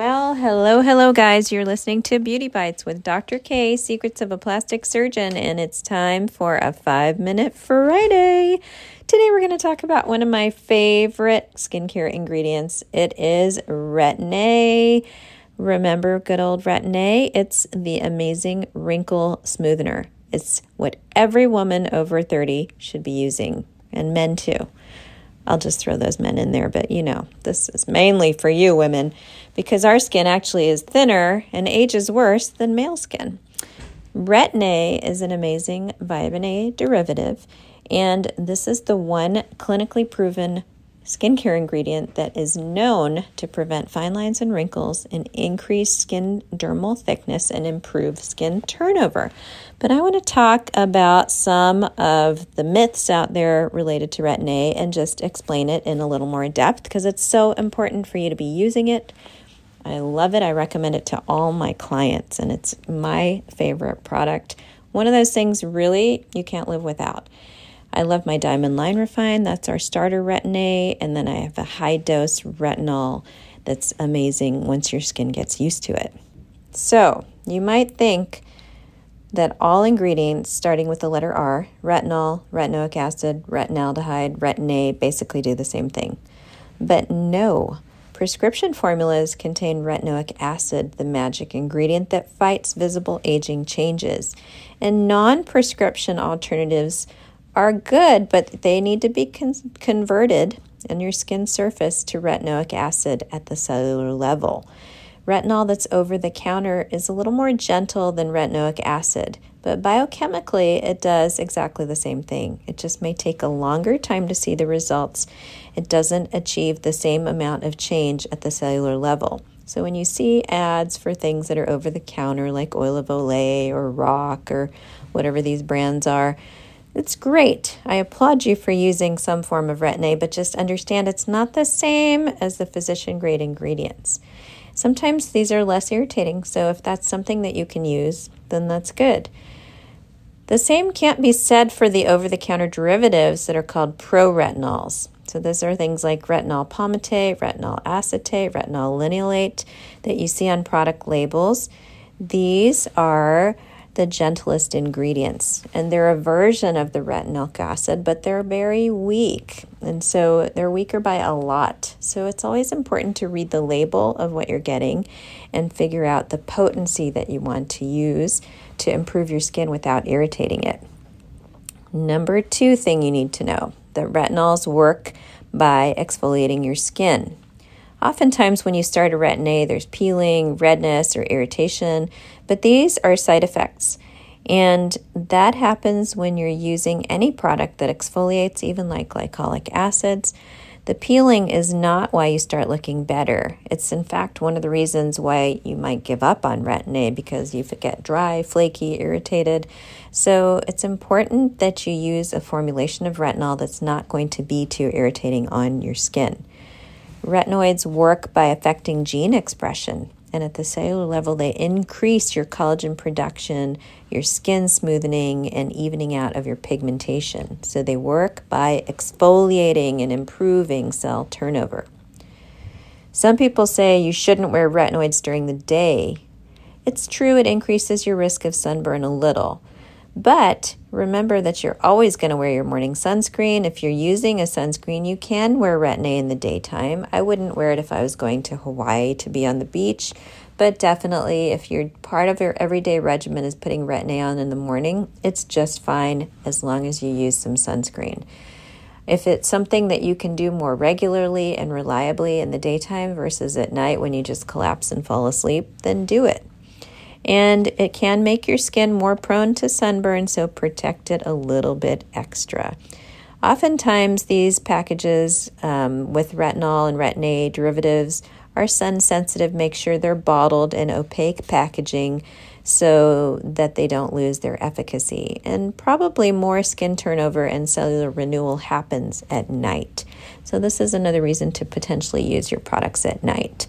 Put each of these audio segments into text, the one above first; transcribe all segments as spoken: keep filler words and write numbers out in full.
Well, hello, hello, guys. You're listening to Beauty Bites with Doctor K, Secrets of a Plastic Surgeon, and it's time for a five-minute Friday. Today, we're going to talk about one of my favorite skincare ingredients. It is Retin-A. Remember good old Retin-A? It's the amazing wrinkle smoothener. It's what every woman over thirty should be using, and men too. I'll just throw those men in there, but you know, this is mainly for you women because our skin actually is thinner and ages worse than male skin. Retin-A is an amazing vitamin A derivative, and this is the one clinically proven skincare ingredient that is known to prevent fine lines and wrinkles and increase skin dermal thickness and improve skin turnover. But I want to talk about some of the myths out there related to Retin-A and just explain it in a little more depth because it's so important for you to be using it. I love it. I recommend it to all my clients, and it's my favorite product. One of those things really you can't live without. I love my Diamond Line Refine. That's our starter Retin-A. And then I have a high-dose retinol that's amazing once your skin gets used to it. So you might think that all ingredients starting with the letter R, retinol, retinoic acid, retinaldehyde, Retin-A, basically do the same thing. But no, prescription formulas contain retinoic acid, the magic ingredient that fights visible aging changes. And non-prescription alternatives are good, but they need to be con- converted in your skin surface to retinoic acid at the cellular level. Retinol that's over the counter is a little more gentle than retinoic acid, but biochemically it does exactly the same thing. It just may take a longer time to see the results. It doesn't achieve the same amount of change at the cellular level. So when you see ads for things that are over the counter like Oil of Olay or Rock or whatever these brands are, it's great. I applaud you for using some form of Retin-A, but just understand it's not the same as the physician-grade ingredients. Sometimes these are less irritating, so if that's something that you can use, then that's good. The same can't be said for the over-the-counter derivatives that are called pro-retinols. So those are things like retinol palmitate, retinol acetate, retinol linolate that you see on product labels. These are the gentlest ingredients, and they're a version of the retinoic acid, but they're very weak, and so they're weaker by a lot. So it's always important to read the label of what you're getting and figure out the potency that you want to use to improve your skin without irritating it. Number two thing you need to know, that retinols work by exfoliating your skin. Oftentimes when you start a Retin-A, there's peeling, redness, or irritation, but these are side effects. And that happens when you're using any product that exfoliates, even like glycolic acids. The peeling is not why you start looking better. It's in fact one of the reasons why you might give up on Retin-A because you get dry, flaky, irritated. So it's important that you use a formulation of retinol that's not going to be too irritating on your skin. Retinoids work by affecting gene expression, and at the cellular level, they increase your collagen production, your skin smoothing, and evening out of your pigmentation. So they work by exfoliating and improving cell turnover. Some people say you shouldn't wear retinoids during the day. It's true, it increases your risk of sunburn a little. But remember that you're always going to wear your morning sunscreen. If you're using a sunscreen, you can wear Retin-A in the daytime. I wouldn't wear it if I was going to Hawaii to be on the beach, but definitely if you're part of your everyday regimen is putting Retin-A on in the morning, it's just fine as long as you use some sunscreen. If it's something that you can do more regularly and reliably in the daytime versus at night when you just collapse and fall asleep, then do it. And it can make your skin more prone to sunburn, so protect it a little bit extra. Oftentimes, these packages um, with retinol and Retin-A derivatives are sun sensitive. Make sure they're bottled in opaque packaging so that they don't lose their efficacy. And probably more skin turnover and cellular renewal happens at night. So this is another reason to potentially use your products at night.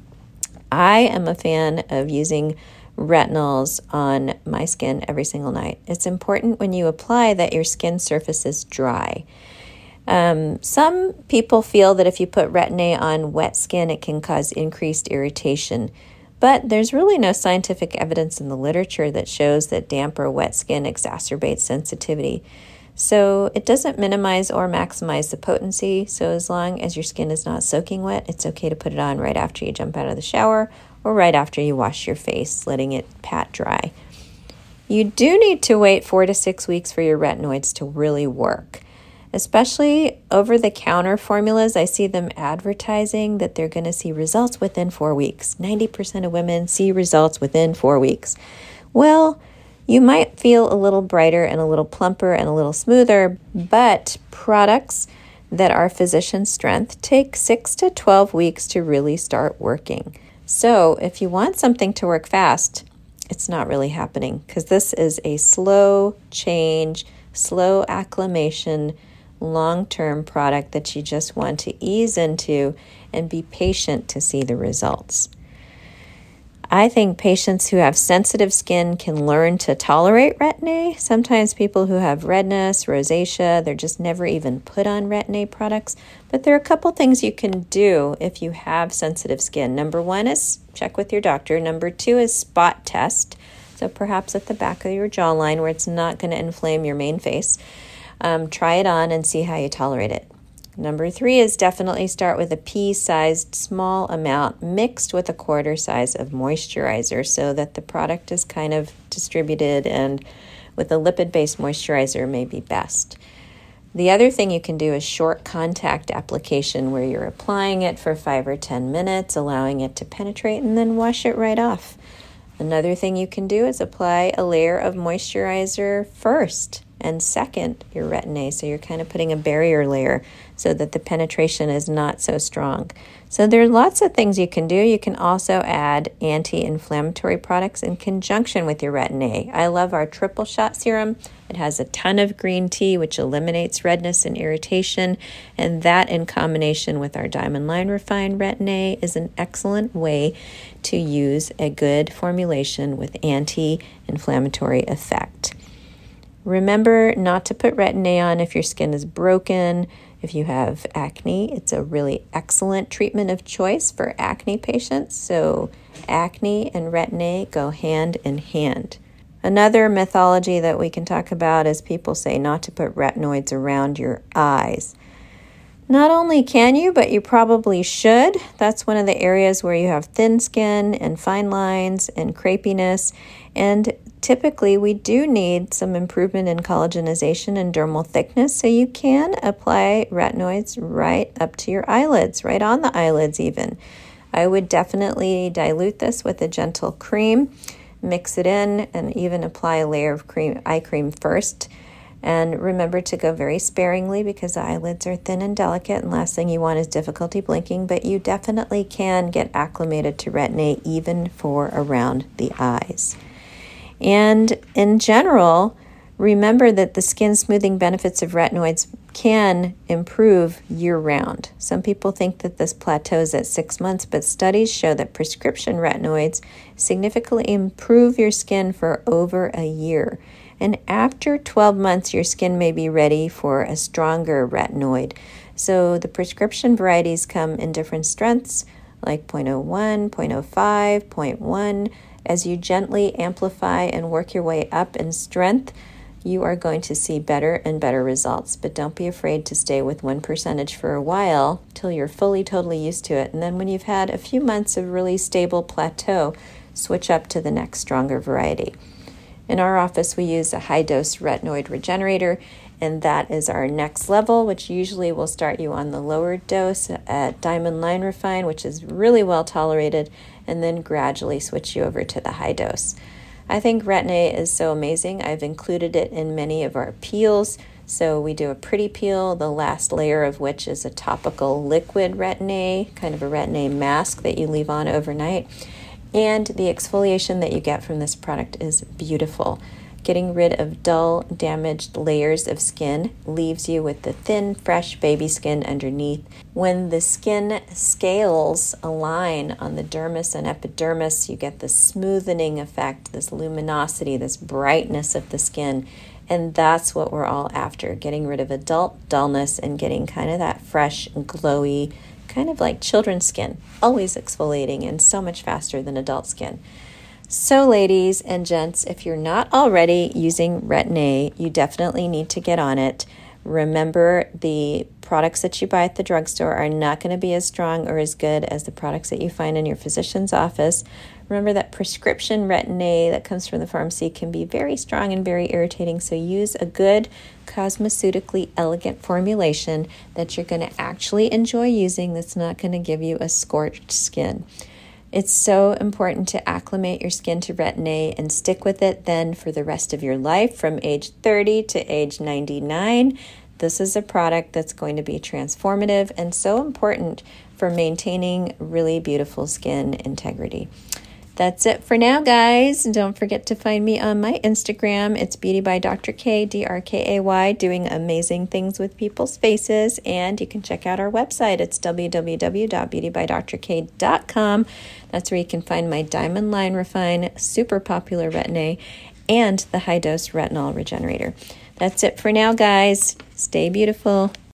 I am a fan of using retinols on my skin every single night. It's important when you apply that your skin surface is dry. Um, some people feel that if you put Retin-A on wet skin, it can cause increased irritation. But there's really no scientific evidence in the literature that shows that damp or wet skin exacerbates sensitivity. So it doesn't minimize or maximize the potency. So as long as your skin is not soaking wet, it's okay to put it on right after you jump out of the shower or right after you wash your face, letting it pat dry. You do need to wait four to six weeks for your retinoids to really work. Especially over-the-counter formulas, I see them advertising that they're going to see results within four weeks. ninety percent of women see results within four weeks. Well, you might feel a little brighter and a little plumper and a little smoother, but products that are physician strength take six to twelve weeks to really start working. So if you want something to work fast, it's not really happening because this is a slow change, slow acclimation, long-term product that you just want to ease into and be patient to see the results. I think patients who have sensitive skin can learn to tolerate Retin-A. Sometimes people who have redness, rosacea, they're just never even put on Retin-A products. But there are a couple things you can do if you have sensitive skin. Number one is check with your doctor. Number two is spot test. So perhaps at the back of your jawline where it's not going to inflame your main face. Um, try it on and see how you tolerate it. Number three is definitely start with a pea-sized small amount mixed with a quarter size of moisturizer so that the product is kind of distributed, and with a lipid-based moisturizer may be best. The other thing you can do is short contact application where you're applying it for five or ten minutes, allowing it to penetrate, and then wash it right off. Another thing you can do is apply a layer of moisturizer first and second your Retin-A, so you're kind of putting a barrier layer so that the penetration is not so strong. So there are lots of things you can do. You can also add anti-inflammatory products in conjunction with your Retin-A. I love our triple shot serum. It has a ton of green tea, which eliminates redness and irritation, and that in combination with our Diamond Line Refined Retin-A is an excellent way to use a good formulation with anti-inflammatory effect. Remember not to put Retin-A on if your skin is broken. If you have acne, it's a really excellent treatment of choice for acne patients. So acne and Retin-A go hand in hand. Another mythology that we can talk about is people say not to put retinoids around your eyes. Not only can you, but you probably should. That's one of the areas where you have thin skin and fine lines and crepiness. And typically we do need some improvement in collagenization and dermal thickness, so you can apply retinoids right up to your eyelids, right on the eyelids even. I would definitely dilute this with a gentle cream, mix it in, and even apply a layer of cream, eye cream first. And remember to go very sparingly because the eyelids are thin and delicate, and last thing you want is difficulty blinking, but you definitely can get acclimated to Retin-A even for around the eyes. And in general, remember that the skin smoothing benefits of retinoids can improve year-round. Some people think that this plateaus at six months, but studies show that prescription retinoids significantly improve your skin for over a year. And after twelve months, your skin may be ready for a stronger retinoid. So the prescription varieties come in different strengths, like zero point zero one, zero point zero five, zero point one. As you gently amplify and work your way up in strength, you are going to see better and better results. But don't be afraid to stay with one percentage for a while till you're fully, totally used to it. And then when you've had a few months of really stable plateau, switch up to the next stronger variety. In our office, we use a high-dose retinoid regenerator, and that is our next level, which usually will start you on the lower dose at Diamond Line Refine, which is really well tolerated, and then gradually switch you over to the high dose. I think Retin-A is so amazing. I've included it in many of our peels. So we do a pretty peel, the last layer of which is a topical liquid Retin-A, kind of a Retin-A mask that you leave on overnight. And the exfoliation that you get from this product is beautiful. getting rid of dull, damaged layers of skin, leaves you with the thin, fresh baby skin underneath. When the skin scales align on the dermis and epidermis, you get the smoothening effect, this luminosity, this brightness of the skin. And that's what we're all after, getting rid of adult dullness and getting kind of that fresh, glowy, kind of like children's skin, always exfoliating and so much faster than adult skin. So ladies and gents, if you're not already using Retin-A, you definitely need to get on it. Remember, the products that you buy at the drugstore are not going to be as strong or as good as the products that you find in your physician's office. Remember that prescription Retin-A that comes from the pharmacy can be very strong and very irritating, so use a good cosmeceutically elegant formulation that you're going to actually enjoy using that's not going to give you a scorched skin. It's so important to acclimate your skin to Retin-A and stick with it then for the rest of your life from age thirty to age ninety-nine. This is a product that's going to be transformative and so important for maintaining really beautiful skin integrity. That's it for now, guys. Don't forget to find me on my Instagram. It's Beauty by Doctor K, D R K A Y, doing amazing things with people's faces. And you can check out our website. It's w w w dot beauty by doctor k dot com. That's where you can find my Diamond Line Refine, super popular Retin-A, and the high-dose retinol regenerator. That's it for now, guys. Stay beautiful.